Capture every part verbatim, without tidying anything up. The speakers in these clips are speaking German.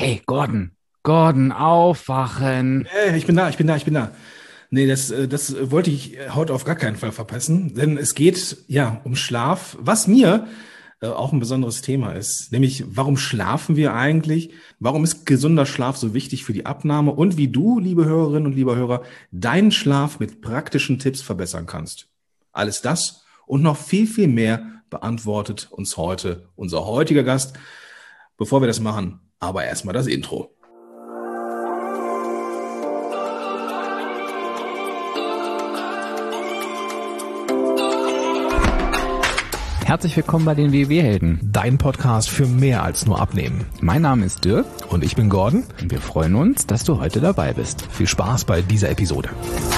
Hey, Gordon, Gordon, aufwachen. Äh, ich bin da, ich bin da, ich bin da. Nee, das, äh, das wollte ich äh, heute auf gar keinen Fall verpassen, denn es geht ja um Schlaf, was mir äh, auch ein besonderes Thema ist. Nämlich, warum schlafen wir eigentlich? Warum ist gesunder Schlaf so wichtig für die Abnahme? Und wie du, liebe Hörerinnen und lieber Hörer, deinen Schlaf mit praktischen Tipps verbessern kannst. Alles das und noch viel, viel mehr beantwortet uns heute unser heutiger Gast. Bevor wir das machen, aber erstmal das Intro. Herzlich willkommen bei den W W-Helden. Dein Podcast für mehr als nur Abnehmen. Mein Name ist Dirk Und ich bin Gordon. und wir freuen uns, dass du heute dabei bist. Viel Spaß bei dieser Episode.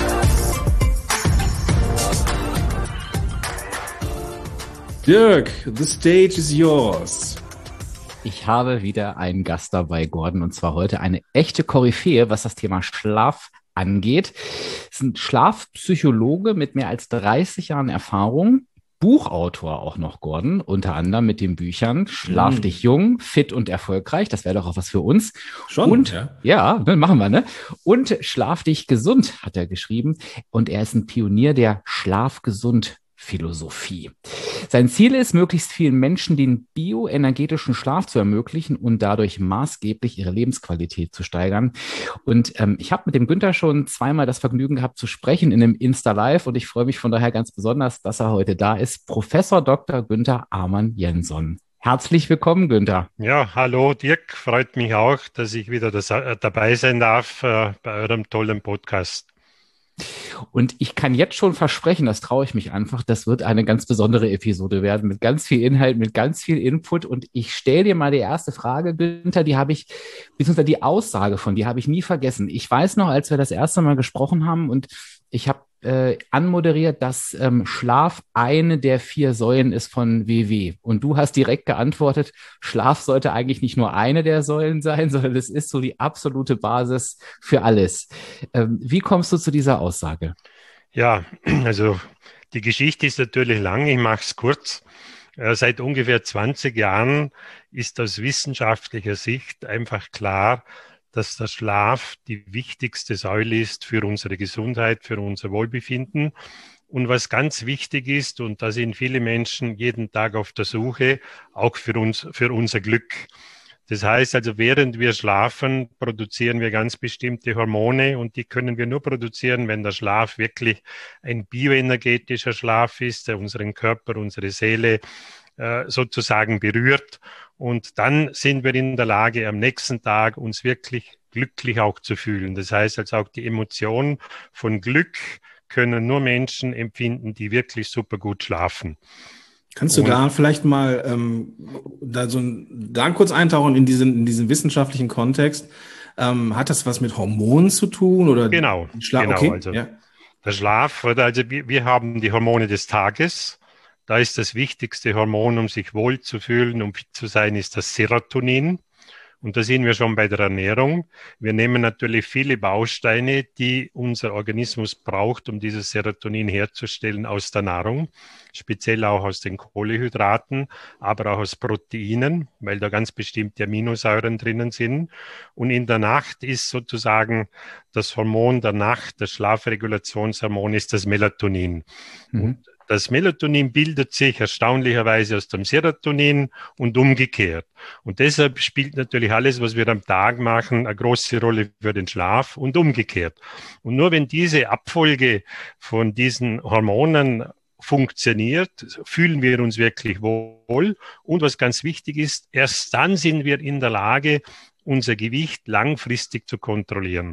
Dirk, the stage is yours. Ich habe wieder einen Gast dabei, Gordon, und zwar heute eine echte Koryphäe, was das Thema Schlaf angeht. Es ist ein Schlafpsychologe mit mehr als dreißig Jahren Erfahrung. Buchautor auch noch, Gordon, unter anderem mit den Büchern Schlaf Mm. dich jung, fit und erfolgreich. Das wäre doch auch was für uns. Schon, Und ja. ja, ne, machen wir, ne? Und Schlaf dich gesund hat er geschrieben. Und er ist ein Pionier der Schlafgesund-Philosophie. Sein Ziel ist, möglichst vielen Menschen den bioenergetischen Schlaf zu ermöglichen und dadurch maßgeblich ihre Lebensqualität zu steigern. Und ähm, ich habe mit dem Günther schon zweimal das Vergnügen gehabt zu sprechen in einem Insta-Live und ich freue mich von daher ganz besonders, dass er heute da ist. Professor Doktor Günther Amann-Jensson. Herzlich willkommen, Günther. Ja, hallo Dirk, freut mich auch, dass ich wieder das, äh, dabei sein darf äh, bei eurem tollen Podcast. Und ich kann jetzt schon versprechen, das traue ich mich einfach, das wird eine ganz besondere Episode werden mit ganz viel Inhalt, mit ganz viel Input. Und ich stelle dir mal die erste Frage, Günther, die habe ich, beziehungsweise die Aussage von dir habe ich nie vergessen. Ich weiß noch, als wir das erste Mal gesprochen haben und ich habe äh, anmoderiert, dass ähm, Schlaf eine der vier Säulen ist von W W. Und du hast direkt geantwortet, Schlaf sollte eigentlich nicht nur eine der Säulen sein, sondern es ist so die absolute Basis für alles. Ähm, wie kommst du zu dieser Aussage? Ja, also die Geschichte ist natürlich lang, ich mache es kurz. Äh, seit ungefähr zwanzig Jahren ist aus wissenschaftlicher Sicht einfach klar, dass der Schlaf die wichtigste Säule ist für unsere Gesundheit, für unser Wohlbefinden. Und was ganz wichtig ist, und da sind viele Menschen jeden Tag auf der Suche, auch für uns, für unser Glück. Das heißt also, während wir schlafen, produzieren wir ganz bestimmte Hormone und die können wir nur produzieren, wenn der Schlaf wirklich ein bioenergetischer Schlaf ist, der unseren Körper, unsere Seele äh, sozusagen berührt. Und dann sind wir in der Lage, am nächsten Tag uns wirklich glücklich auch zu fühlen. Das heißt also auch die Emotion von Glück können nur Menschen empfinden, die wirklich super gut schlafen. Kannst du Und da vielleicht mal ähm, da so ein, da kurz eintauchen in diesen, in diesen wissenschaftlichen Kontext? Ähm, hat das was mit Hormonen zu tun oder genau, Schlaf? genau, Okay, also ja. der Schlaf, oder? Also wir, wir haben die Hormone des Tages. Da ist das wichtigste Hormon, um sich wohl zu fühlen, um fit zu sein, ist das Serotonin. Und da sind wir schon bei der Ernährung. Wir nehmen natürlich viele Bausteine, die unser Organismus braucht, um dieses Serotonin herzustellen aus der Nahrung, speziell auch aus den Kohlenhydraten, aber auch aus Proteinen, weil da ganz bestimmte Aminosäuren drinnen sind. Und in der Nacht ist sozusagen das Hormon der Nacht, das Schlafregulationshormon, ist das Melatonin. Mhm. Und das Melatonin bildet sich erstaunlicherweise aus dem Serotonin und umgekehrt. Und deshalb spielt natürlich alles, was wir am Tag machen, eine große Rolle für den Schlaf und umgekehrt. Und nur wenn diese Abfolge von diesen Hormonen funktioniert, fühlen wir uns wirklich wohl. Und was ganz wichtig ist, erst dann sind wir in der Lage, unser Gewicht langfristig zu kontrollieren.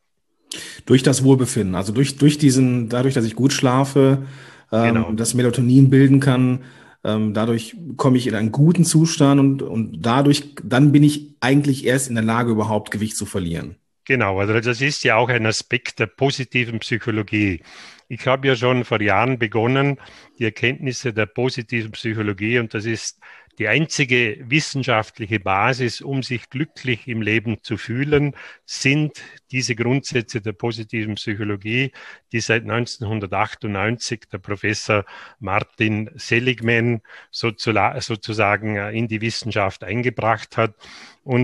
Durch das Wohlbefinden, also durch, durch diesen, dadurch, dass ich gut schlafe, ähm, Genau. das Melatonin bilden kann, ähm, dadurch komme ich in einen guten Zustand und, und dadurch, dann bin ich eigentlich erst in der Lage, überhaupt Gewicht zu verlieren. Genau, also das ist ja auch ein Aspekt der positiven Psychologie. Ich habe ja schon vor Jahren begonnen, die Erkenntnisse der positiven Psychologie, und das ist die einzige wissenschaftliche Basis, um sich glücklich im Leben zu fühlen, sind diese Grundsätze der positiven Psychologie, die seit neunzehnhundertachtundneunzig der Professor Martin Seligman sozusagen in die Wissenschaft eingebracht hat. Und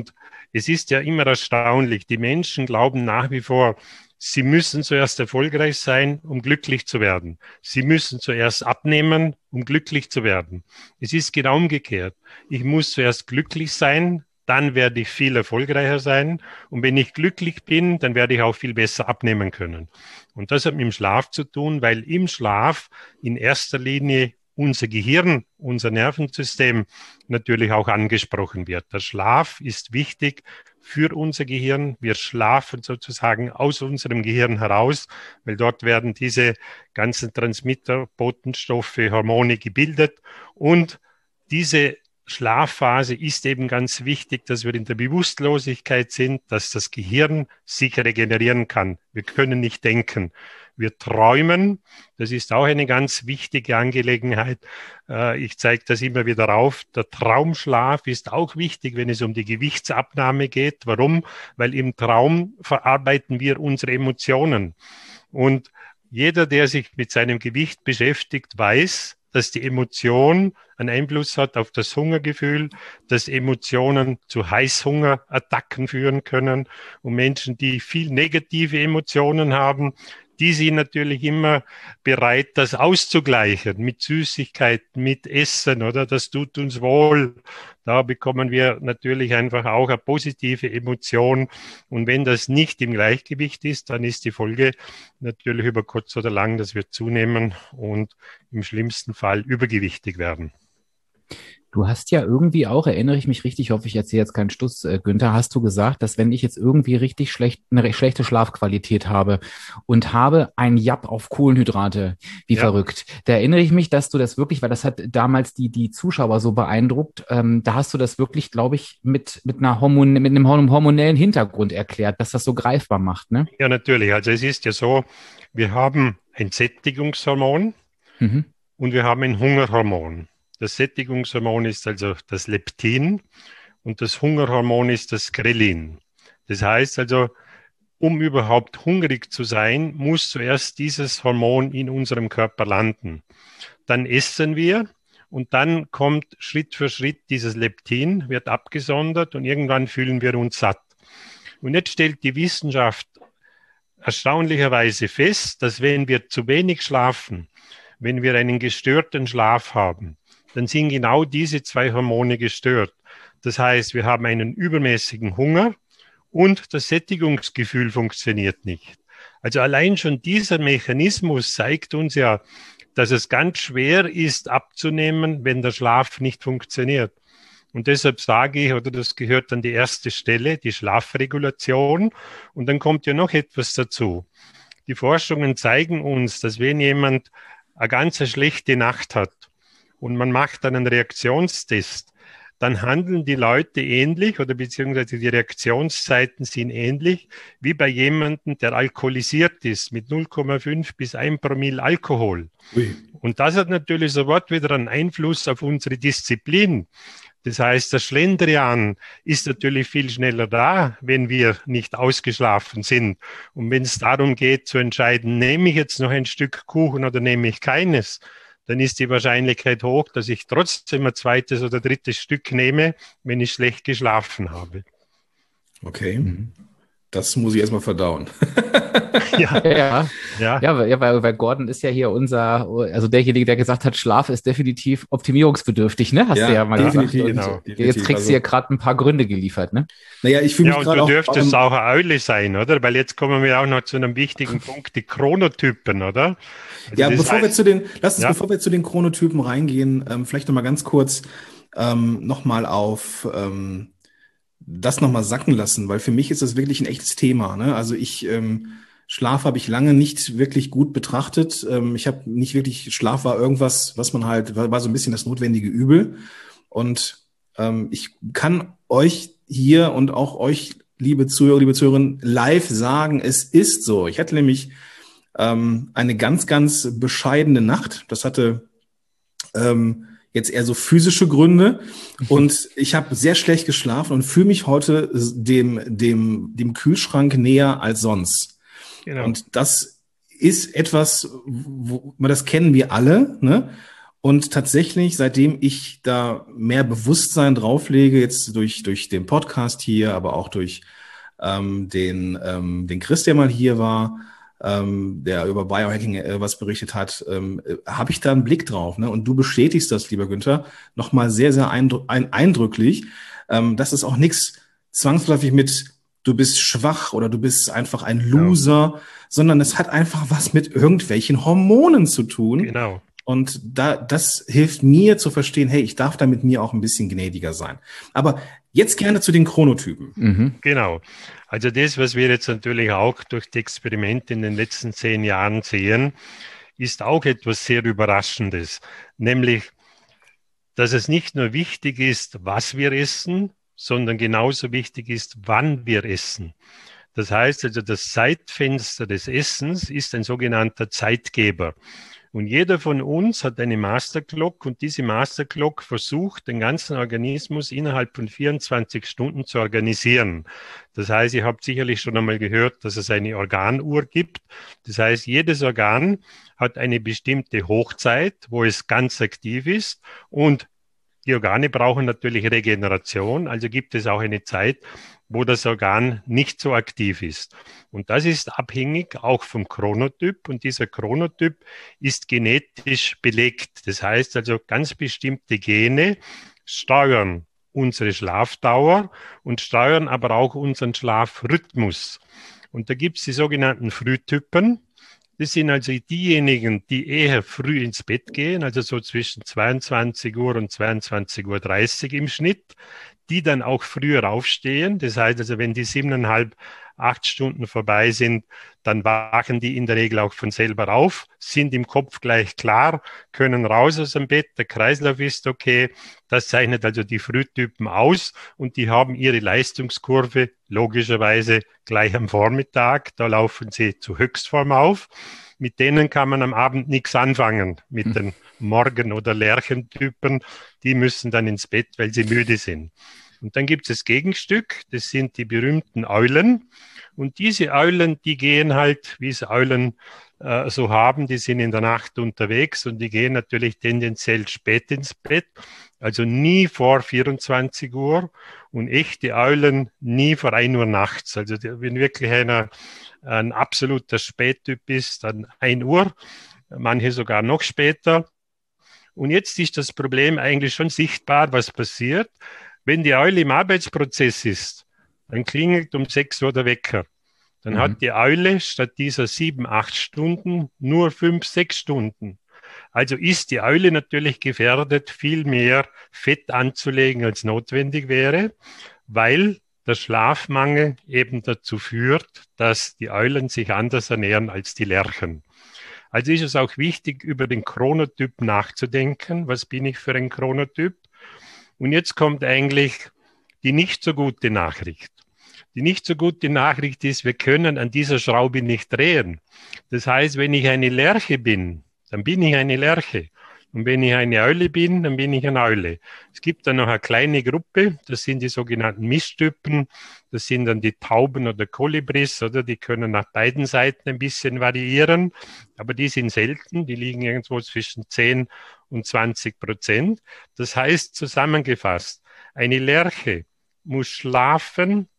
es ist ja immer erstaunlich, die Menschen glauben nach wie vor, sie müssen zuerst erfolgreich sein, um glücklich zu werden. Sie müssen zuerst abnehmen, um glücklich zu werden. Es ist genau umgekehrt. Ich muss zuerst glücklich sein, dann werde ich viel erfolgreicher sein. Und wenn ich glücklich bin, dann werde ich auch viel besser abnehmen können. Und das hat mit dem Schlaf zu tun, weil im Schlaf in erster Linie unser Gehirn, unser Nervensystem natürlich auch angesprochen wird. Der Schlaf ist wichtig für unser Gehirn. Wir schlafen sozusagen aus unserem Gehirn heraus, weil dort werden diese ganzen Transmitter, Botenstoffe, Hormone gebildet. Und diese Schlafphase ist eben ganz wichtig, dass wir in der Bewusstlosigkeit sind, dass das Gehirn sich regenerieren kann. Wir können nicht denken. Wir träumen. Das ist auch eine ganz wichtige Angelegenheit. Ich zeige das immer wieder auf. Der Traumschlaf ist auch wichtig, wenn es um die Gewichtsabnahme geht. Warum? Weil im Traum verarbeiten wir unsere Emotionen. Und jeder, der sich mit seinem Gewicht beschäftigt, weiß, dass die Emotion einen Einfluss hat auf das Hungergefühl, dass Emotionen zu Heißhungerattacken führen können. Und Menschen, die viel negative Emotionen haben, die sind natürlich immer bereit, das auszugleichen mit Süßigkeiten, mit Essen, oder? Das tut uns wohl. Da bekommen wir natürlich einfach auch eine positive Emotion. Und wenn das nicht im Gleichgewicht ist, dann ist die Folge natürlich über kurz oder lang, dass wir zunehmen und im schlimmsten Fall übergewichtig werden. Du hast ja irgendwie auch, erinnere ich mich richtig, hoffe ich erzähle jetzt keinen Stuss, äh, Günther, hast du gesagt, dass wenn ich jetzt irgendwie richtig schlecht, eine recht schlechte Schlafqualität habe und habe ein Japp auf Kohlenhydrate, wie ja. verrückt, da erinnere ich mich, dass du das wirklich, weil das hat damals die, die Zuschauer so beeindruckt, ähm, da hast du das wirklich, glaube ich, mit, mit einer Hormon, mit einem hormonellen Hintergrund erklärt, dass das so greifbar macht, ne? Ja, natürlich. Also es ist ja so, wir haben ein Sättigungshormon mhm. und wir haben ein Hungerhormon. Das Sättigungshormon ist also das Leptin und das Hungerhormon ist das Grelin. Das heißt also, um überhaupt hungrig zu sein, muss zuerst dieses Hormon in unserem Körper landen. Dann essen wir und dann kommt Schritt für Schritt dieses Leptin, wird abgesondert und irgendwann fühlen wir uns satt. Und jetzt stellt die Wissenschaft erstaunlicherweise fest, dass wenn wir zu wenig schlafen, wenn wir einen gestörten Schlaf haben, dann sind genau diese zwei Hormone gestört. Das heißt, wir haben einen übermäßigen Hunger und das Sättigungsgefühl funktioniert nicht. Also allein schon dieser Mechanismus zeigt uns ja, dass es ganz schwer ist abzunehmen, wenn der Schlaf nicht funktioniert. Und deshalb sage ich, oder das gehört an die erste Stelle, die Schlafregulation. Und dann kommt ja noch etwas dazu. Die Forschungen zeigen uns, dass wenn jemand eine ganz schlechte Nacht hat, und man macht dann einen Reaktionstest, dann handeln die Leute ähnlich oder beziehungsweise die Reaktionszeiten sind ähnlich wie bei jemandem, der alkoholisiert ist mit null Komma fünf bis ein Promille Alkohol. Ui. Und das hat natürlich sofort wieder einen Einfluss auf unsere Disziplin. Das heißt, der Schlendrian ist natürlich viel schneller da, wenn wir nicht ausgeschlafen sind. Und wenn es darum geht zu entscheiden, nehme ich jetzt noch ein Stück Kuchen oder nehme ich keines, dann ist die Wahrscheinlichkeit hoch, dass ich trotzdem ein zweites oder drittes Stück nehme, wenn ich schlecht geschlafen habe. Okay, mhm. Das muss ich erstmal verdauen. ja, ja, ja. ja, weil, weil, weil Gordon ist ja hier unser, also derjenige, der gesagt hat, Schlaf ist definitiv optimierungsbedürftig, ne? Hast ja, du ja mal definitiv, gesagt. Genau, definitiv. Jetzt kriegst also, du hier gerade ein paar Gründe geliefert, ne? Naja, ich fühle mich ja, gerade und du auch... dürftest auch eine Eule sein, oder? Weil jetzt kommen wir auch noch zu einem wichtigen Punkt, die Chronotypen, oder? Also ja, bevor heißt, wir zu den, lass uns, ja? bevor wir zu den Chronotypen reingehen, ähm, vielleicht nochmal ganz kurz ähm, nochmal auf... Ähm, das nochmal sacken lassen, weil für mich ist das wirklich ein echtes Thema. Ne? Also ich, ähm, Schlaf habe ich lange nicht wirklich gut betrachtet. Ähm, ich habe nicht wirklich, Schlaf war irgendwas, was man halt, war, war so ein bisschen das notwendige Übel. Und ähm, ich kann euch hier und auch euch, liebe Zuhörer, liebe Zuhörerinnen, live sagen, es ist so. Ich hatte nämlich ähm, eine ganz, ganz bescheidene Nacht. Das hatte... Ähm, jetzt eher so physische Gründe und ich habe sehr schlecht geschlafen und fühle mich heute dem, dem, dem Kühlschrank näher als sonst. Genau. Und das ist etwas, wo, das kennen wir alle, ne? Und tatsächlich, seitdem ich da mehr Bewusstsein drauflege, jetzt durch, durch den Podcast hier, aber auch durch ähm, den, ähm, den Chris, der mal hier war, ähm, der über Biohacking äh, was berichtet hat, ähm, äh, habe ich da einen Blick drauf. Ne? Und du bestätigst das, lieber Günther, nochmal sehr, sehr eindr- ein, eindrücklich, ähm, dass es auch nichts zwangsläufig mit du bist schwach oder du bist einfach ein Loser, sondern es hat einfach was mit irgendwelchen Hormonen zu tun. Genau. Und da, das hilft mir zu verstehen, hey, ich darf da mit mir auch ein bisschen gnädiger sein. Aber jetzt gerne zu den Chronotypen. Mhm. Genau. Also das, was wir jetzt natürlich auch durch die Experimente in den letzten zehn Jahren sehen, ist auch etwas sehr Überraschendes. Nämlich, dass es nicht nur wichtig ist, was wir essen, sondern genauso wichtig ist, wann wir essen. Das heißt also, das Zeitfenster des Essens ist ein sogenannter Zeitgeber. Und jeder von uns hat eine Masterclock und diese Masterclock versucht, den ganzen Organismus innerhalb von vierundzwanzig Stunden zu organisieren. Das heißt, ihr habt sicherlich schon einmal gehört, dass es eine Organuhr gibt. Das heißt, jedes Organ hat eine bestimmte Hochzeit, wo es ganz aktiv ist, und die Organe brauchen natürlich Regeneration, also gibt es auch eine Zeit, wo das Organ nicht so aktiv ist. Und das ist abhängig auch vom Chronotyp, und dieser Chronotyp ist genetisch belegt. Das heißt also, ganz bestimmte Gene steuern unsere Schlafdauer und steuern aber auch unseren Schlafrhythmus. Und da gibt es die sogenannten Frühtypen. Das sind also diejenigen, die eher früh ins Bett gehen, also so zwischen zweiundzwanzig Uhr und zweiundzwanzig Uhr dreißig im Schnitt, die dann auch früher aufstehen. Das heißt also, wenn die siebeneinhalb, acht Stunden vorbei sind, dann wachen die in der Regel auch von selber auf, sind im Kopf gleich klar, können raus aus dem Bett, der Kreislauf ist okay. Das zeichnet also die Frühtypen aus, und die haben ihre Leistungskurve logischerweise gleich am Vormittag. Da laufen sie zu Höchstform auf. Mit denen kann man am Abend nichts anfangen, mit den Morgen- oder Lerchentypen. Die müssen dann ins Bett, weil sie müde sind. Und dann gibt es das Gegenstück, das sind die berühmten Eulen. Und diese Eulen, die gehen halt, wie es Eulen äh, so haben, die sind in der Nacht unterwegs, und die gehen natürlich tendenziell spät ins Bett, also nie vor vierundzwanzig Uhr, und echte Eulen nie vor ein Uhr nachts. Also wenn wirklich einer ein absoluter Spättyp ist, dann ein Uhr, manche sogar noch später. Und jetzt ist das Problem eigentlich schon sichtbar, was passiert. Wenn die Eule im Arbeitsprozess ist, dann klingelt um sechs Uhr der Wecker. Dann mhm. hat die Eule statt dieser sieben, acht Stunden nur fünf, sechs Stunden. Also ist die Eule natürlich gefährdet, viel mehr Fett anzulegen, als notwendig wäre, weil der Schlafmangel eben dazu führt, dass die Eulen sich anders ernähren als die Lerchen. Also ist es auch wichtig, über den Chronotyp nachzudenken. Was bin ich für ein Chronotyp? Und jetzt kommt eigentlich die nicht so gute Nachricht. Die nicht so gute Nachricht ist, wir können an dieser Schraube nicht drehen. Das heißt, wenn ich eine Lerche bin, dann bin ich eine Lerche. Und wenn ich eine Eule bin, dann bin ich eine Eule. Es gibt dann noch eine kleine Gruppe, das sind die sogenannten Mischtypen. Das sind dann die Tauben oder Kolibris, oder die können nach beiden Seiten ein bisschen variieren. Aber die sind selten, die liegen irgendwo zwischen zehn und zwanzig Prozent. Das heißt, zusammengefasst, eine Lerche muss schlafen,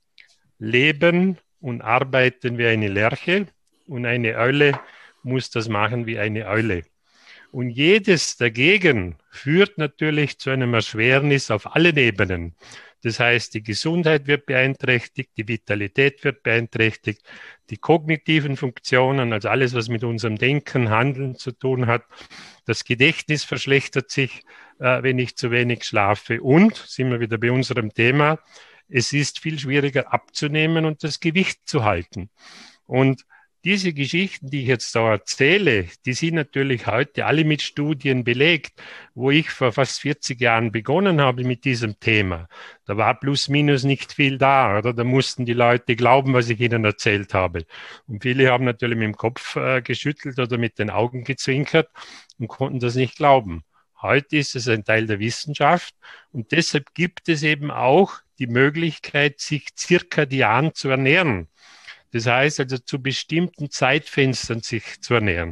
leben und arbeiten wie eine Lerche, und eine Eule muss das machen wie eine Eule. Und jedes dagegen führt natürlich zu einem Erschwernis auf allen Ebenen. Das heißt, die Gesundheit wird beeinträchtigt, die Vitalität wird beeinträchtigt, die kognitiven Funktionen, also alles, was mit unserem Denken, Handeln zu tun hat. Das Gedächtnis verschlechtert sich, äh, wenn ich zu wenig schlafe. Und, sind wir wieder bei unserem Thema, es ist viel schwieriger abzunehmen und das Gewicht zu halten. Und diese Geschichten, die ich jetzt da erzähle, die sind natürlich heute alle mit Studien belegt, wo ich vor fast vierzig Jahren begonnen habe mit diesem Thema. Da war plus minus nicht viel da, oder? Da mussten die Leute glauben, was ich ihnen erzählt habe. Und viele haben natürlich mit dem Kopf äh, geschüttelt oder mit den Augen gezwinkert und konnten das nicht glauben. Heute ist es ein Teil der Wissenschaft, und deshalb gibt es eben auch die Möglichkeit, sich zirkadian zu ernähren. Das heißt also, zu bestimmten Zeitfenstern sich zu ernähren.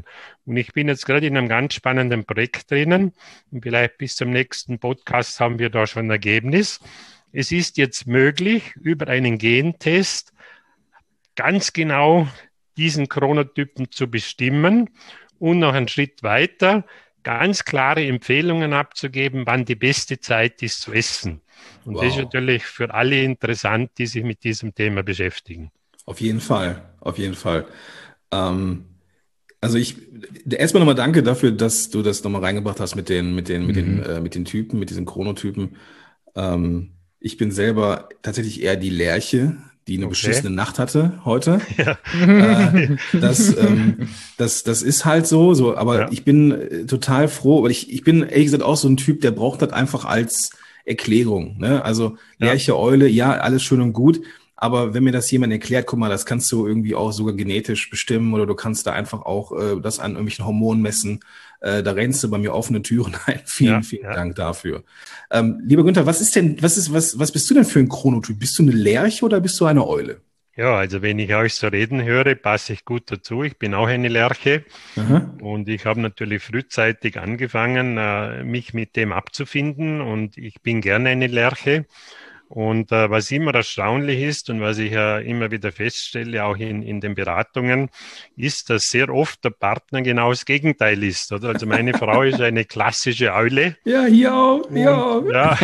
Und ich bin jetzt gerade in einem ganz spannenden Projekt drinnen. Und vielleicht bis zum nächsten Podcast haben wir da schon ein Ergebnis. Es ist jetzt möglich, über einen Gentest ganz genau diesen Chronotypen zu bestimmen und noch einen Schritt weiter ganz klare Empfehlungen abzugeben, wann die beste Zeit ist zu essen. Und wow. Das ist natürlich für alle interessant, die sich mit diesem Thema beschäftigen. Auf jeden Fall, auf jeden Fall. Ähm, also ich, erstmal nochmal danke dafür, dass du das nochmal reingebracht hast mit den, mit den, mhm. mit den, äh, mit den Typen, mit diesen Chronotypen. Ähm, ich bin selber tatsächlich eher die Lerche, die eine okay. beschissene Nacht hatte heute. Ja. Äh, das, ähm, das, das ist halt so, so, aber ja. ich bin äh, total froh, weil ich, ich bin ehrlich gesagt auch so ein Typ, der braucht das einfach als Erklärung, ne? Also Lerche, ja. Eule, ja, alles schön und gut. Aber wenn mir das jemand erklärt, guck mal, das kannst du irgendwie auch sogar genetisch bestimmen oder du kannst da einfach auch äh, das an irgendwelchen Hormonen messen. Äh, da rennst du bei mir offene Türen ein. Vielen, ja, vielen ja. Dank dafür. Ähm, lieber Günther, was ist denn, was ist, was, was bist du denn für ein Chronotyp? Bist du eine Lerche oder bist du eine Eule? Ja, also wenn ich euch so reden höre, passe ich gut dazu. Ich bin auch eine Lerche. Aha. Und ich habe natürlich frühzeitig angefangen, äh, mich mit dem abzufinden und ich bin gerne eine Lerche. Und äh, was immer erstaunlich ist und was ich ja äh, immer wieder feststelle, auch in, in den Beratungen, ist, dass sehr oft der Partner genau das Gegenteil ist. Oder? Also meine Frau ist eine klassische Eule. Ja, hier auch. Hier auch.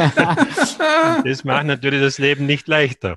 Ja, das macht natürlich das Leben nicht leichter.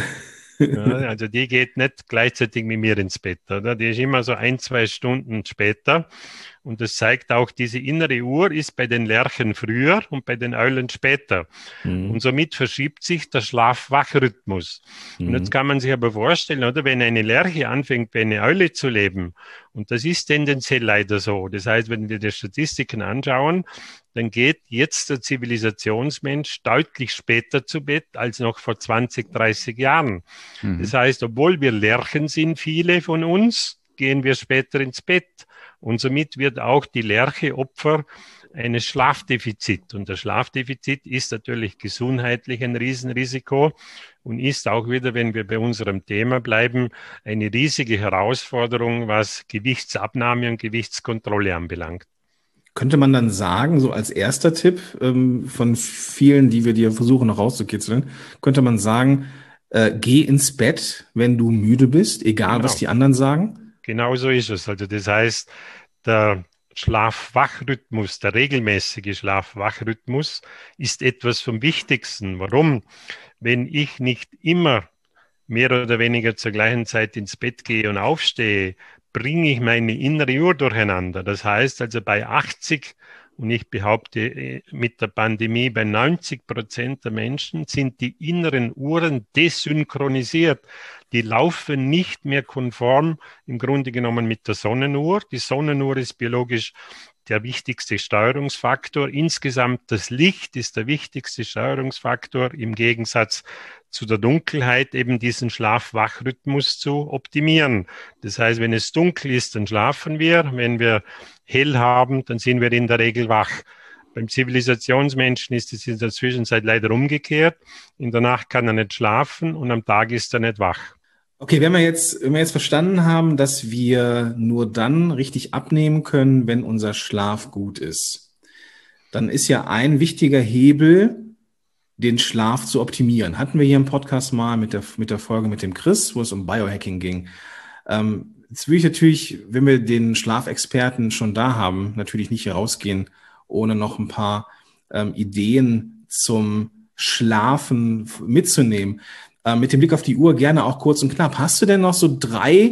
Ja, also die geht nicht gleichzeitig mit mir ins Bett. Oder? Die ist immer so ein, zwei Stunden später. Und das zeigt auch, diese innere Uhr ist bei den Lerchen früher und bei den Eulen später. Mhm. Und somit verschiebt sich der Schlaf-Wach-Rhythmus. Mhm. Und jetzt kann man sich aber vorstellen, oder, wenn eine Lerche anfängt, bei einer Eule zu leben, und das ist tendenziell leider so. Das heißt, wenn wir die Statistiken anschauen, dann geht jetzt der Zivilisationsmensch deutlich später zu Bett als noch vor zwanzig, dreißig Jahren. Mhm. Das heißt, obwohl wir Lerchen sind, viele von uns, gehen wir später ins Bett. Und somit wird auch die Lerche Opfer eines Schlafdefizits. Und das Schlafdefizit ist natürlich gesundheitlich ein Riesenrisiko und ist auch wieder, wenn wir bei unserem Thema bleiben, eine riesige Herausforderung, was Gewichtsabnahme und Gewichtskontrolle anbelangt. Könnte man dann sagen, so als erster Tipp ähm, von vielen, die wir dir versuchen noch rauszukitzeln, könnte man sagen, äh, geh ins Bett, wenn du müde bist, egal genau. was die anderen sagen? Genau so ist es. Also das heißt, der Schlaf-Wach-Rhythmus, der regelmäßige Schlaf-Wach-Rhythmus ist etwas vom Wichtigsten. Warum? Wenn ich nicht immer mehr oder weniger zur gleichen Zeit ins Bett gehe und aufstehe, bringe ich meine innere Uhr durcheinander. Das heißt also bei achtzig, und ich behaupte mit der Pandemie bei neunzig Prozent der Menschen sind die inneren Uhren desynchronisiert. Die laufen nicht mehr konform im Grunde genommen mit der Sonnenuhr. Die Sonnenuhr ist biologisch der wichtigste Steuerungsfaktor. Insgesamt das Licht ist der wichtigste Steuerungsfaktor im Gegensatz zu der Dunkelheit, eben diesen Schlaf-Wach-Rhythmus zu optimieren. Das heißt, wenn es dunkel ist, dann schlafen wir. Wenn wir hell haben, dann sind wir in der Regel wach. Beim Zivilisationsmenschen ist es in der Zwischenzeit leider umgekehrt. In der Nacht kann er nicht schlafen und am Tag ist er nicht wach. Okay, wenn wir jetzt, wenn wir jetzt verstanden haben, dass wir nur dann richtig abnehmen können, wenn unser Schlaf gut ist, dann ist ja ein wichtiger Hebel, den Schlaf zu optimieren. Hatten wir hier im Podcast mal mit der, mit der Folge mit dem Chris, wo es um Biohacking ging. Ähm, jetzt will ich natürlich, wenn wir den Schlafexperten schon da haben, natürlich nicht hier rausgehen, ohne noch ein paar ähm, Ideen zum Schlafen mitzunehmen. Ähm, mit dem Blick auf die Uhr gerne auch kurz und knapp. Hast du denn noch so drei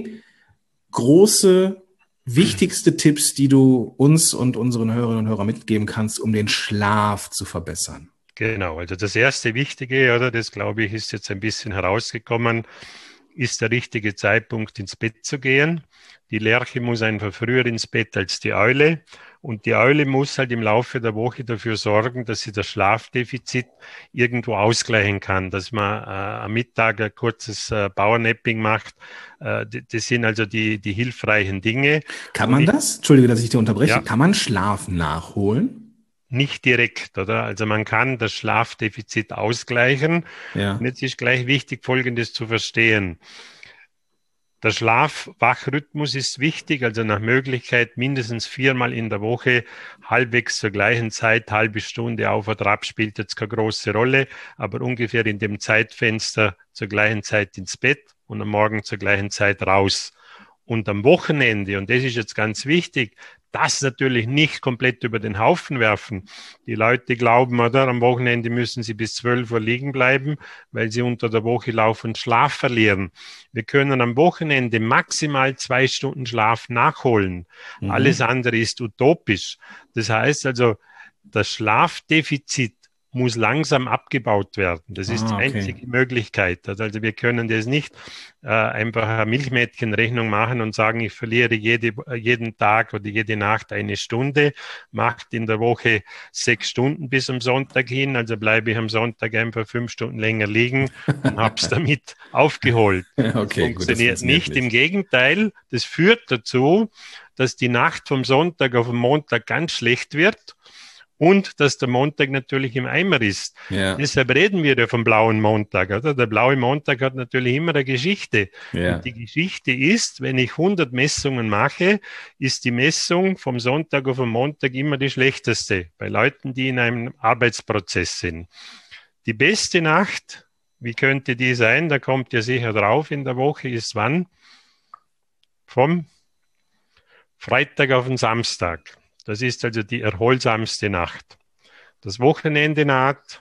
große, wichtigste Tipps, die du uns und unseren Hörerinnen und Hörern mitgeben kannst, um den Schlaf zu verbessern? Genau, also das erste Wichtige, oder, das glaube ich, ist jetzt ein bisschen herausgekommen, ist der richtige Zeitpunkt, ins Bett zu gehen. Die Lerche muss einfach früher ins Bett als die Eule. Und die Eule muss halt im Laufe der Woche dafür sorgen, dass sie das Schlafdefizit irgendwo ausgleichen kann, dass man äh, am Mittag ein kurzes äh, Powernapping macht. Äh, das sind also die, die hilfreichen Dinge. Kann man ich, das? Entschuldige, dass ich dir unterbreche. Ja. Kann man Schlaf nachholen? Nicht direkt, oder? Also man kann das Schlafdefizit ausgleichen. Ja. Und jetzt ist gleich wichtig, Folgendes zu verstehen. Der Schlaf-Wach-Rhythmus ist wichtig, also nach Möglichkeit mindestens viermal in der Woche, halbwegs zur gleichen Zeit, halbe Stunde auf oder ab, spielt jetzt keine große Rolle, aber ungefähr in dem Zeitfenster zur gleichen Zeit ins Bett und am Morgen zur gleichen Zeit raus. Und am Wochenende, und das ist jetzt ganz wichtig, das natürlich nicht komplett über den Haufen werfen. Die Leute glauben, oder, am Wochenende müssen sie bis zwölf Uhr liegen bleiben, weil sie unter der Woche laufend Schlaf verlieren. Wir können am Wochenende maximal zwei Stunden Schlaf nachholen. Mhm. Alles andere ist utopisch. Das heißt also, das Schlafdefizit muss langsam abgebaut werden. Das ist ah, okay. die einzige Möglichkeit. Also wir können das nicht äh, einfach eine Milchmädchenrechnung machen und sagen, ich verliere jede, jeden Tag oder jede Nacht eine Stunde, macht in der Woche sechs Stunden bis am Sonntag hin, also bleibe ich am Sonntag einfach fünf Stunden länger liegen und habe es damit aufgeholt. Okay, das funktioniert, gut, das funktioniert nicht. nicht. Im Gegenteil, das führt dazu, dass die Nacht vom Sonntag auf den Montag ganz schlecht wird. Und dass der Montag natürlich im Eimer ist. Ja. Deshalb reden wir ja vom blauen Montag. Oder? Der blaue Montag hat natürlich immer eine Geschichte. Ja. Und die Geschichte ist, wenn ich hundert Messungen mache, ist die Messung vom Sonntag auf den Montag immer die schlechteste. Bei Leuten, die in einem Arbeitsprozess sind. Die beste Nacht, wie könnte die sein? Da kommt ihr sicher drauf in der Woche, ist wann? Vom Freitag auf den Samstag. Das ist also die erholsamste Nacht. Das Wochenende naht,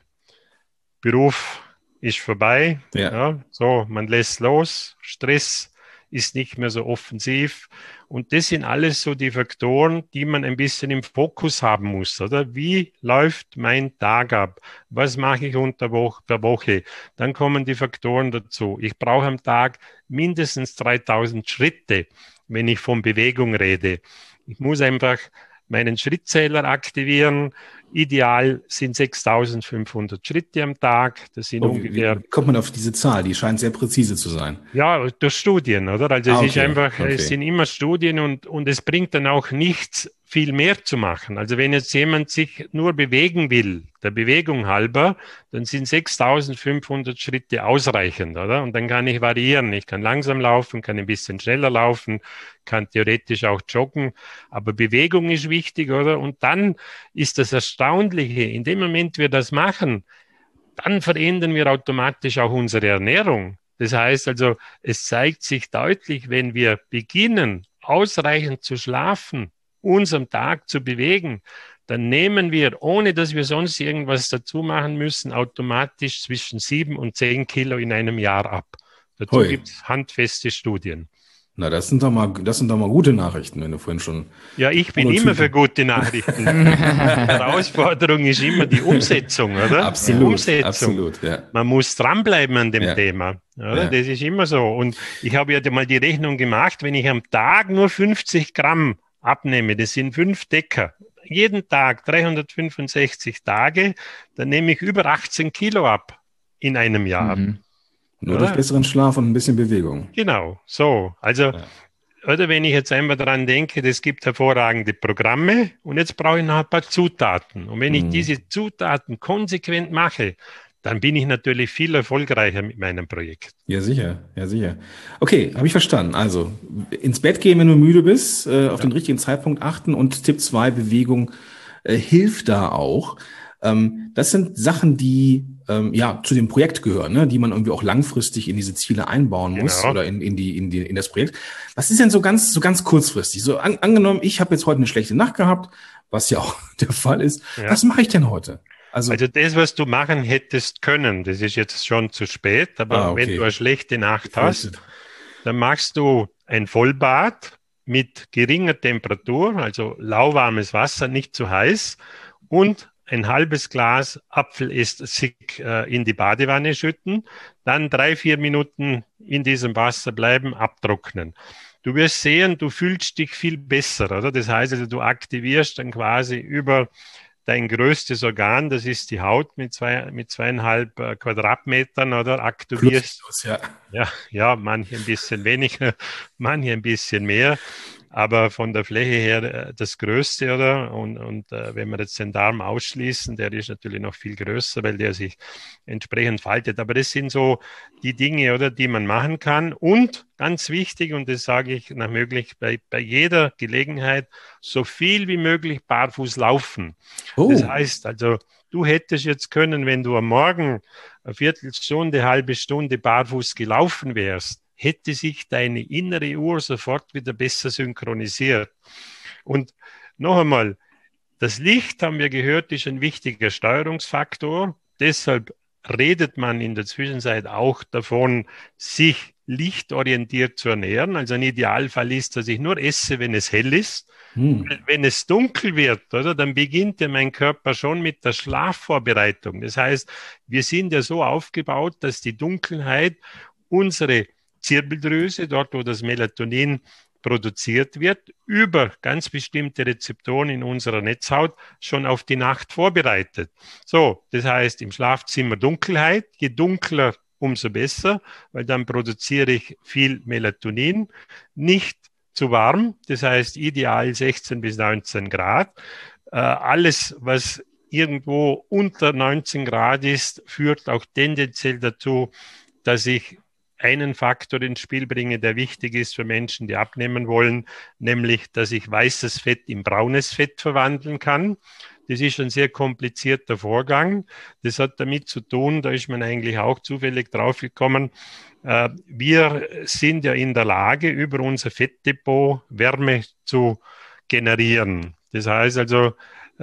Beruf ist vorbei. Ja. Ja, so, man lässt los, Stress ist nicht mehr so offensiv. Und das sind alles so die Faktoren, die man ein bisschen im Fokus haben muss, oder? Wie läuft mein Tag ab? Was mache ich unter Woche, der Woche? Dann kommen die Faktoren dazu. Ich brauche am Tag mindestens dreitausend Schritte, wenn ich von Bewegung rede. Ich muss einfach meinen Schrittzähler aktivieren. Ideal sind sechstausendfünfhundert Schritte am Tag. Das sind oh, ungefähr. Wie kommt man auf diese Zahl? Die scheint sehr präzise zu sein. Ja, durch Studien, oder? Also ah, es okay, ist einfach, okay. es sind immer Studien und, und es bringt dann auch nichts, viel mehr zu machen. Also wenn jetzt jemand sich nur bewegen will, der Bewegung halber, dann sind sechstausendfünfhundert Schritte ausreichend, oder? Und dann kann ich variieren. Ich kann langsam laufen, kann ein bisschen schneller laufen, kann theoretisch auch joggen. Aber Bewegung ist wichtig, oder? Und dann ist das Erstaunliche, in dem Moment wir das machen, dann verändern wir automatisch auch unsere Ernährung. Das heißt also, es zeigt sich deutlich, wenn wir beginnen, ausreichend zu schlafen, uns am Tag zu bewegen, dann nehmen wir, ohne dass wir sonst irgendwas dazu machen müssen, automatisch zwischen sieben und zehn Kilo in einem Jahr ab. Dazu gibt es handfeste Studien. Na, das sind doch mal, das sind doch mal gute Nachrichten, wenn du vorhin schon. Ja, ich bin immer für gute Nachrichten. Die Herausforderung ist immer die Umsetzung, oder? Absolut, die Umsetzung. Absolut, ja. Man muss dranbleiben an dem ja. Thema, oder? Ja. Das ist immer so. Und ich habe ja mal die Rechnung gemacht, wenn ich am Tag nur fünfzig Gramm abnehme, das sind fünf Decker, jeden Tag dreihundertfünfundsechzig Tage, dann nehme ich über achtzehn Kilo ab in einem Jahr. Mhm. Nur oder? Durch besseren Schlaf und ein bisschen Bewegung. Genau, so. Also, ja. oder wenn ich jetzt einmal daran denke, es gibt hervorragende Programme und jetzt brauche ich noch ein paar Zutaten. Und wenn mhm. ich diese Zutaten konsequent mache, dann bin ich natürlich viel erfolgreicher mit meinem Projekt. Ja, sicher, ja, sicher. Okay, habe ich verstanden. Also, ins Bett gehen, wenn du müde bist, äh, auf ja. den richtigen Zeitpunkt achten und Tipp zwei, Bewegung äh, hilft da auch. Ähm, das sind Sachen, die ähm, ja zu dem Projekt gehören, ne? Die man irgendwie auch langfristig in diese Ziele einbauen muss genau. oder in, in die in die in das Projekt. Was ist denn so ganz so ganz kurzfristig? So an, angenommen, ich habe jetzt heute eine schlechte Nacht gehabt, was ja auch der Fall ist. Ja. Was mache ich denn heute? Also, also das, was du machen hättest können, das ist jetzt schon zu spät, aber ah, okay. wenn du eine schlechte Nacht hast, dann machst du ein Vollbad mit geringer Temperatur, also lauwarmes Wasser, nicht zu heiß, und ein halbes Glas Apfelessig äh, in die Badewanne schütten, dann drei, vier Minuten in diesem Wasser bleiben, abtrocknen. Du wirst sehen, du fühlst dich viel besser, oder? Das heißt also, du aktivierst dann quasi über dein größtes Organ, das ist die Haut mit zwei, mit zweieinhalb äh, Quadratmetern, oder? Aktivierst. Plus, ja. Ja, ja, manche ein bisschen weniger, manche ein bisschen mehr. aber von der Fläche her das Größte, oder? Und, und äh, wenn wir jetzt den Darm ausschließen, der ist natürlich noch viel größer, weil der sich entsprechend faltet. Aber das sind so die Dinge, oder, die man machen kann. Und ganz wichtig, und das sage ich nach möglich bei, bei jeder Gelegenheit, so viel wie möglich barfuß laufen. Oh. Das heißt also, du hättest jetzt können, wenn du am Morgen eine Viertelstunde, eine halbe Stunde barfuß gelaufen wärst, hätte sich deine innere Uhr sofort wieder besser synchronisiert. Und noch einmal, das Licht, haben wir gehört, ist ein wichtiger Steuerungsfaktor. Deshalb redet man in der Zwischenzeit auch davon, sich lichtorientiert zu ernähren. Also ein Idealfall ist, dass ich nur esse, wenn es hell ist. Hm. Wenn es dunkel wird, oder, dann beginnt ja mein Körper schon mit der Schlafvorbereitung. Das heißt, wir sind ja so aufgebaut, dass die Dunkelheit unsere Zirbeldrüse, dort wo das Melatonin produziert wird, über ganz bestimmte Rezeptoren in unserer Netzhaut schon auf die Nacht vorbereitet. So, das heißt, im Schlafzimmer Dunkelheit, je dunkler, umso besser, weil dann produziere ich viel Melatonin, nicht zu warm, das heißt ideal sechzehn bis neunzehn Grad. Äh, alles, was irgendwo unter neunzehn Grad ist, führt auch tendenziell dazu, dass ich einen Faktor ins Spiel bringe, der wichtig ist für Menschen, die abnehmen wollen, nämlich, dass ich weißes Fett in braunes Fett verwandeln kann. Das ist ein sehr komplizierter Vorgang. Das hat damit zu tun, da ist man eigentlich auch zufällig draufgekommen, äh, wir sind ja in der Lage, über unser Fettdepot Wärme zu generieren. Das heißt also,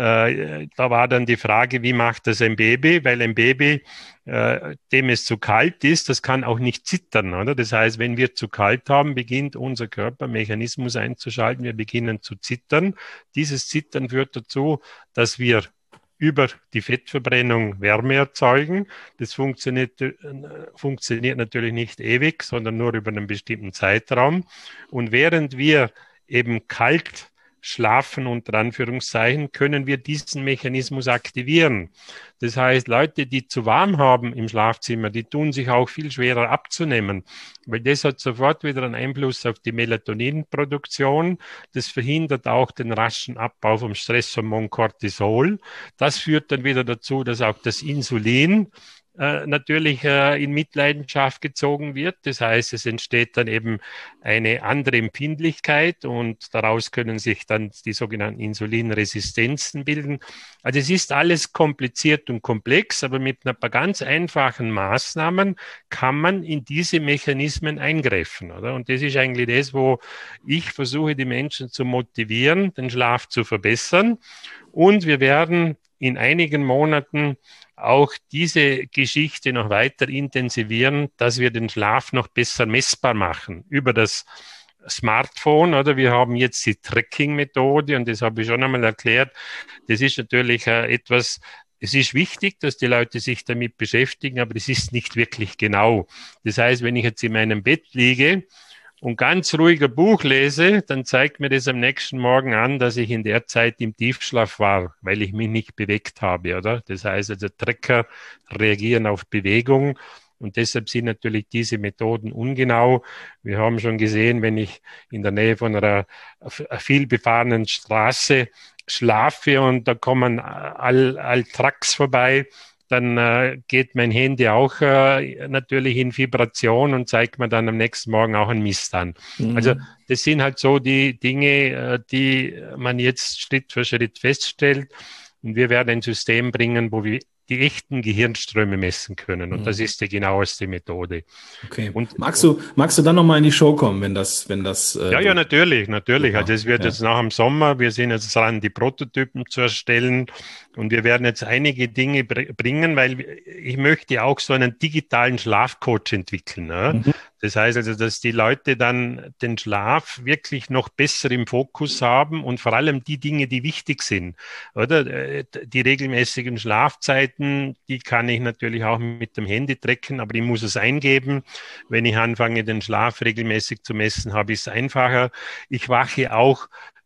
Äh, da war dann die Frage, wie macht das ein Baby? Weil ein Baby, äh, dem es zu kalt ist, das kann auch nicht zittern, oder? Das heißt, wenn wir zu kalt haben, beginnt unser Körper Mechanismus einzuschalten. Wir beginnen zu zittern. Dieses Zittern führt dazu, dass wir über die Fettverbrennung Wärme erzeugen. Das funktioniert, äh, funktioniert natürlich nicht ewig, sondern nur über einen bestimmten Zeitraum. Und während wir eben kalt schlafen, unter Anführungszeichen, können wir diesen Mechanismus aktivieren. Das heißt, Leute, die zu warm haben im Schlafzimmer, die tun sich auch viel schwerer abzunehmen, weil das hat sofort wieder einen Einfluss auf die Melatoninproduktion. Das verhindert auch den raschen Abbau vom Stresshormon Cortisol. Das führt dann wieder dazu, dass auch das Insulin Äh, natürlich äh, in Mitleidenschaft gezogen wird. Das heißt, es entsteht dann eben eine andere Empfindlichkeit und daraus können sich dann die sogenannten Insulinresistenzen bilden. Also es ist alles kompliziert und komplex, aber mit ein paar ganz einfachen Maßnahmen kann man in diese Mechanismen eingreifen, oder? Und das ist eigentlich das, wo ich versuche, die Menschen zu motivieren, den Schlaf zu verbessern. Und wir werden in einigen Monaten auch diese Geschichte noch weiter intensivieren, dass wir den Schlaf noch besser messbar machen über das Smartphone, oder? Wir haben jetzt die Tracking-Methode und das habe ich schon einmal erklärt. Das ist natürlich äh, etwas, es ist wichtig, dass die Leute sich damit beschäftigen, aber es ist nicht wirklich genau. Das heißt, wenn ich jetzt in meinem Bett liege und ganz ruhiger Buch lese, dann zeigt mir das am nächsten Morgen an, dass ich in der Zeit im Tiefschlaf war, weil ich mich nicht bewegt habe, oder? Das heißt, also Tracker reagieren auf Bewegung und deshalb sind natürlich diese Methoden ungenau. Wir haben schon gesehen, wenn ich in der Nähe von einer vielbefahrenen Straße schlafe und da kommen all, all Trucks vorbei, dann äh, geht mein Handy auch äh, natürlich in Vibration und zeigt mir dann am nächsten Morgen auch einen Mist an. Mhm. Also das sind halt so die Dinge, äh, die man jetzt Schritt für Schritt feststellt. Und wir werden ein System bringen, wo wir die echten Gehirnströme messen können. Und mhm. das ist die genaueste Methode. Okay. Und magst du, magst du dann nochmal in die Show kommen, wenn das, wenn das? Äh, ja, ja, natürlich, natürlich. Super. Also es wird ja. jetzt nach dem Sommer, wir sind jetzt dran, die Prototypen zu erstellen. Und wir werden jetzt einige Dinge br- bringen, weil ich möchte auch so einen digitalen Schlafcoach entwickeln. Ne? Mhm. Das heißt also, dass die Leute dann den Schlaf wirklich noch besser im Fokus haben und vor allem die Dinge, die wichtig sind, oder? Die regelmäßigen Schlafzeiten, die kann ich natürlich auch mit dem Handy tracken, aber ich muss es eingeben. Wenn ich anfange, den Schlaf regelmäßig zu messen, habe ich es einfacher. Ich wache auch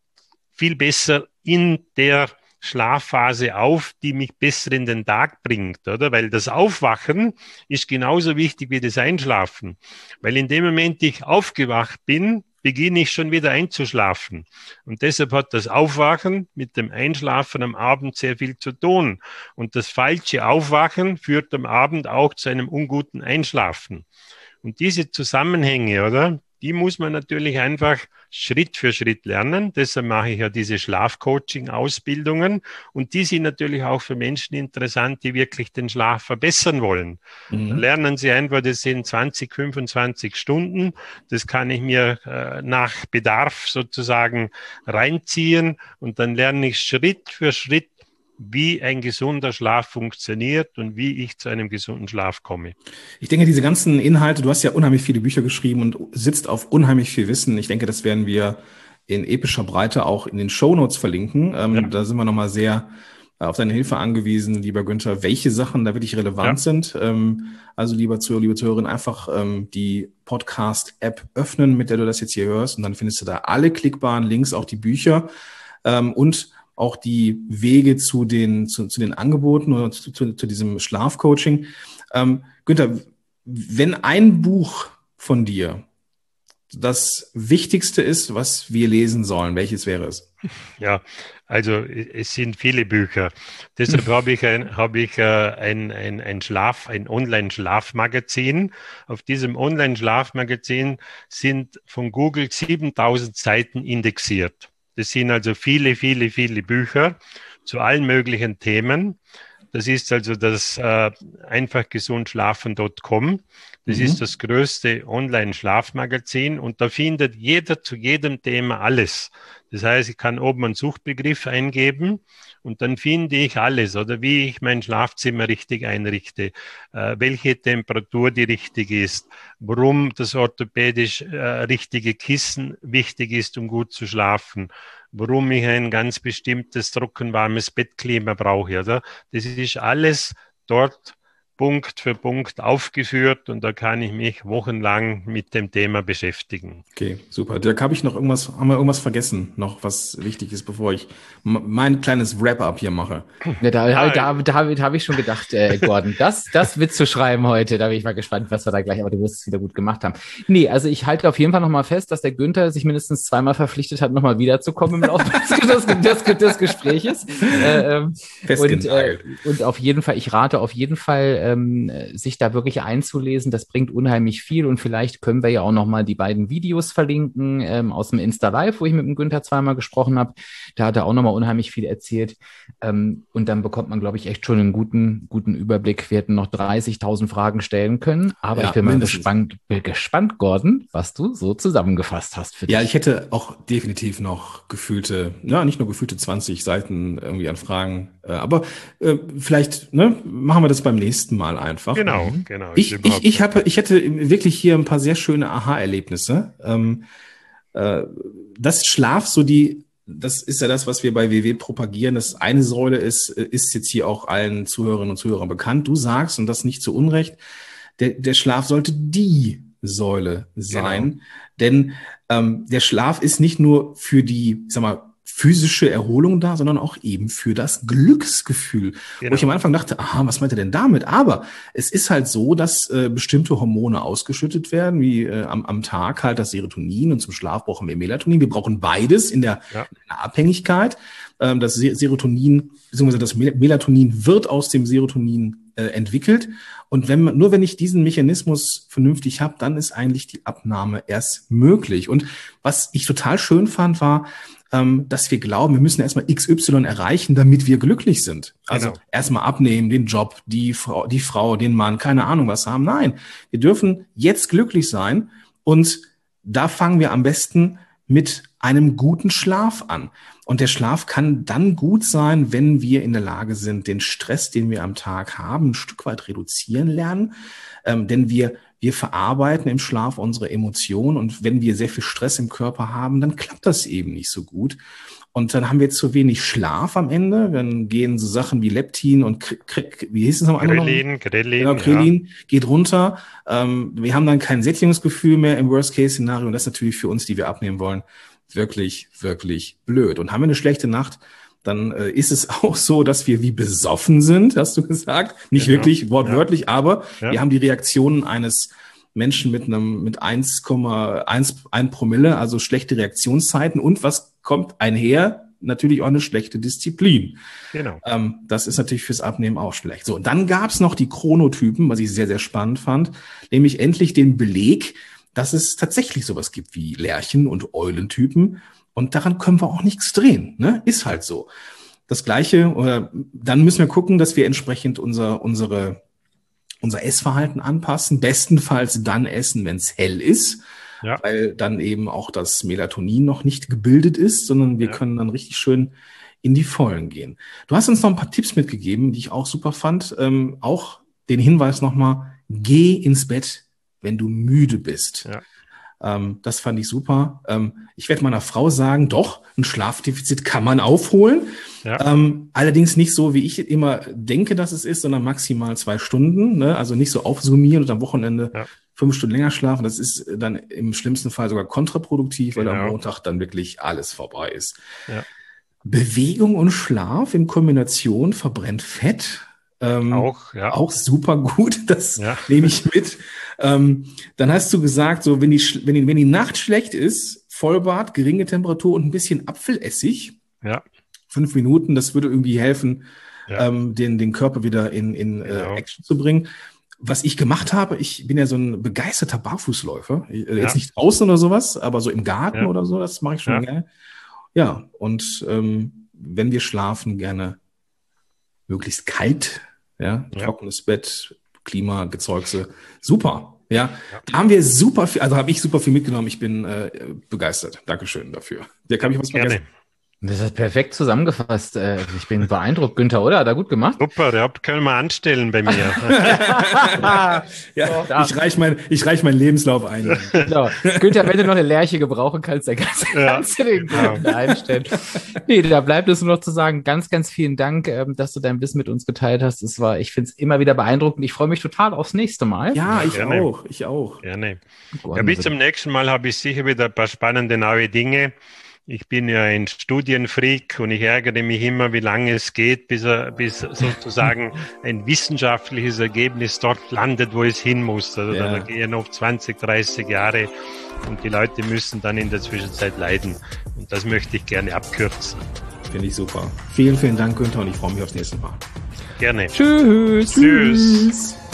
viel besser in der Schlafphase auf, die mich besser in den Tag bringt, oder? Weil das Aufwachen ist genauso wichtig wie das Einschlafen. Weil in dem Moment ich aufgewacht bin, beginne ich schon wieder einzuschlafen. Und deshalb hat das Aufwachen mit dem Einschlafen am Abend sehr viel zu tun. Und das falsche Aufwachen führt am Abend auch zu einem unguten Einschlafen. Und diese Zusammenhänge, oder? Die muss man natürlich einfach Schritt für Schritt lernen. Deshalb mache ich ja diese Schlafcoaching-Ausbildungen. Und die sind natürlich auch für Menschen interessant, die wirklich den Schlaf verbessern wollen. Mhm. Da lernen sie einfach, das sind zwanzig, fünfundzwanzig Stunden. Das kann ich mir äh, nach Bedarf sozusagen reinziehen. Und dann lerne ich Schritt für Schritt, wie ein gesunder Schlaf funktioniert und wie ich zu einem gesunden Schlaf komme. Ich denke, diese ganzen Inhalte, du hast ja unheimlich viele Bücher geschrieben und sitzt auf unheimlich viel Wissen. Ich denke, das werden wir in epischer Breite auch in den Shownotes verlinken. Ähm, ja. Da sind wir nochmal sehr auf deine Hilfe angewiesen, lieber Günther, welche Sachen da wirklich relevant ja. sind. Ähm, also, lieber Zuhörer, liebe Zuhörerin, einfach ähm, die Podcast-App öffnen, mit der du das jetzt hier hörst, und dann findest du da alle klickbaren Links, auch die Bücher ähm, und auch die Wege zu den, zu, zu den Angeboten oder zu, zu, zu diesem Schlafcoaching. Ähm, Günther, wenn ein Buch von dir das Wichtigste ist, was wir lesen sollen, welches wäre es? Ja, also es sind viele Bücher. Deshalb habe ich ein, habe ich ein, ein, ein Schlaf, ein Online-Schlafmagazin. Auf diesem Online-Schlafmagazin sind von Google siebentausend Seiten indexiert. Das sind also viele, viele, viele Bücher zu allen möglichen Themen. Das ist also das äh, einfach gesund schlafen Punkt com. Das mhm. ist das größte Online-Schlafmagazin und da findet jeder zu jedem Thema alles. Das heißt, ich kann oben einen Suchbegriff eingeben und dann finde ich alles, oder wie ich mein Schlafzimmer richtig einrichte, äh, welche Temperatur die richtig ist, warum das orthopädisch äh, richtige Kissen wichtig ist, um gut zu schlafen, warum ich ein ganz bestimmtes trockenwarmes Bettklima brauche, oder? Das ist alles dort Punkt für Punkt aufgeführt und da kann ich mich wochenlang mit dem Thema beschäftigen. Okay, super. Dirk, habe ich noch irgendwas, haben wir irgendwas vergessen, noch was wichtig ist, bevor ich mein kleines Wrap-up hier mache? Ja, da ah, da, da, da habe hab ich schon gedacht, äh, Gordon, das, das wird zu schreiben heute. Da bin ich mal gespannt, was wir da gleich, aber du wirst es wieder gut gemacht haben. Nee, also ich halte auf jeden Fall nochmal fest, dass der Günther sich mindestens zweimal verpflichtet hat, nochmal wiederzukommen im Laufe des, des, des, des Gespräches. Äh, ähm, und, äh, und auf jeden Fall, ich rate auf jeden Fall, ähm, sich da wirklich einzulesen. Das bringt unheimlich viel und vielleicht können wir ja auch nochmal die beiden Videos verlinken ähm, aus dem Insta Live, wo ich mit dem Günther zweimal gesprochen habe. Da hat er auch nochmal unheimlich viel erzählt ähm, und dann bekommt man, glaube ich, echt schon einen guten, guten Überblick. Wir hätten noch dreißigtausend Fragen stellen können, aber ja, ich bin mal gespannt, gespannt, Gordon, was du so zusammengefasst hast für dich. Ja, ich hätte auch definitiv noch gefühlte, ja, nicht nur gefühlte zwanzig Seiten irgendwie an Fragen, äh, aber äh, vielleicht ne, machen wir das beim nächsten Mal einfach. Genau, genau. Ich, ich, ich, habe, ich hätte wirklich hier ein paar sehr schöne Aha-Erlebnisse. Ähm, äh, das Schlaf, so die, das ist ja das, was wir bei W W propagieren. Das eine Säule ist, ist jetzt hier auch allen Zuhörerinnen und Zuhörern bekannt. Du sagst, und das nicht zu Unrecht, der, der Schlaf sollte die Säule sein. Genau. Denn ähm, der Schlaf ist nicht nur für die, ich sag mal, physische Erholung da, sondern auch eben für das Glücksgefühl. Genau. Wo ich am Anfang dachte, aha, was meint er denn damit? Aber es ist halt so, dass äh, bestimmte Hormone ausgeschüttet werden, wie äh, am, am Tag halt das Serotonin und zum Schlaf brauchen wir Melatonin. Wir brauchen beides in der, ja. in der Abhängigkeit. Ähm, das Serotonin, beziehungsweise das Melatonin wird aus dem Serotonin äh, entwickelt. Und wenn man, nur wenn ich diesen Mechanismus vernünftig habe, dann ist eigentlich die Abnahme erst möglich. Und was ich total schön fand, war, ähm, dass wir glauben, wir müssen erstmal X Y erreichen, damit wir glücklich sind. Also genau. Erstmal abnehmen, den Job, die Frau, die Frau, den Mann, keine Ahnung was haben. Nein, wir dürfen jetzt glücklich sein und da fangen wir am besten mit einem guten Schlaf an. Und der Schlaf kann dann gut sein, wenn wir in der Lage sind, den Stress, den wir am Tag haben, ein Stück weit reduzieren lernen. Ähm, denn wir, wir verarbeiten im Schlaf unsere Emotionen. Und wenn wir sehr viel Stress im Körper haben, dann klappt das eben nicht so gut. Und dann haben wir zu wenig Schlaf am Ende. Dann gehen so Sachen wie Leptin und K- K- wie hieß es noch? Krelin, Krelin, genau, Krelin ja. geht runter. Ähm, wir haben dann kein Sättigungsgefühl mehr im Worst-Case-Szenario. Und das ist natürlich für uns, die wir abnehmen wollen, wirklich, wirklich blöd. Und haben wir eine schlechte Nacht, dann äh, ist es auch so, dass wir wie besoffen sind, hast du gesagt. Nicht genau. wirklich wortwörtlich, ja. aber ja. wir haben die Reaktionen eines Menschen mit einem mit eins Komma eins Promille, also schlechte Reaktionszeiten. Und was kommt einher? Natürlich auch eine schlechte Disziplin. Genau. Ähm, das ist natürlich fürs Abnehmen auch schlecht. So, und dann gab es noch die Chronotypen, was ich sehr, sehr spannend fand, nämlich endlich den Beleg, dass es tatsächlich sowas gibt wie Lerchen- und Eulentypen. Und daran können wir auch nichts drehen. Ne? Ist halt so. Das Gleiche, oder dann müssen wir gucken, dass wir entsprechend unser, unsere, unser Essverhalten anpassen. Bestenfalls dann essen, wenn es hell ist. Ja. Weil dann eben auch das Melatonin noch nicht gebildet ist, sondern wir ja. können dann richtig schön in die Vollen gehen. Du hast uns noch ein paar Tipps mitgegeben, die ich auch super fand. Ähm, auch den Hinweis nochmal, geh ins Bett, wenn du müde bist. Ja. Ähm, das fand ich super. Ähm, ich werde meiner Frau sagen, doch, ein Schlafdefizit kann man aufholen. Ja. Ähm, allerdings nicht so, wie ich immer denke, dass es ist, sondern maximal zwei Stunden. Ne? Also nicht so aufsummieren und am Wochenende ja. fünf Stunden länger schlafen. Das ist dann im schlimmsten Fall sogar kontraproduktiv, weil genau. am Montag dann wirklich alles vorbei ist. Ja. Bewegung und Schlaf in Kombination verbrennt Fett. Ähm, auch, ja. Auch super gut, das ja. nehme ich mit. Ähm, dann hast du gesagt, so wenn die, wenn die, wenn die Nacht schlecht ist, Vollbad, geringe Temperatur und ein bisschen Apfelessig. Ja. Fünf Minuten, das würde irgendwie helfen, ja. ähm, den, den Körper wieder in, in genau. äh, Action zu bringen. Was ich gemacht habe, ich bin ja so ein begeisterter Barfußläufer. Ich, äh, ja. Jetzt nicht draußen oder sowas, aber so im Garten ja. oder so, das mache ich schon ja. gerne. Ja, und ähm, wenn wir schlafen, gerne möglichst kalt, ja, ja. trockenes Bett, Klimagezeuge, super, ja. ja. Da haben wir super viel, also habe ich super viel mitgenommen. Ich bin äh, begeistert. Dankeschön dafür. Dirk, habe ich was vergessen? Das ist perfekt zusammengefasst. Ich bin beeindruckt, Günther, oder? Hat er gut gemacht? Super, ja, können wir anstellen bei mir. ja, ich reiche mein, ich reich meinen Lebenslauf ein. Genau. Günther, wenn du noch eine Lerche gebrauchen kannst, dann kannst, ja, kannst du den genau. einstellen. Nee, da bleibt es nur noch zu sagen, ganz, ganz vielen Dank, dass du dein Wissen mit uns geteilt hast. Es war, ich finde es immer wieder beeindruckend. Ich freue mich total aufs nächste Mal. Ja, ich Gerne. auch, ich auch. Gerne. Ja, bis zum nächsten Mal habe ich sicher wieder ein paar spannende neue Dinge. Ich bin ja ein Studienfreak und ich ärgere mich immer, wie lange es geht, bis, er, bis sozusagen ein wissenschaftliches Ergebnis dort landet, wo es hin muss. Also ja. da gehen noch zwanzig, dreißig Jahre und die Leute müssen dann in der Zwischenzeit leiden. Und das möchte ich gerne abkürzen. Finde ich super. Vielen, vielen Dank, Günther, und ich freue mich aufs nächste Mal. Gerne. Tschüss. Tschüss.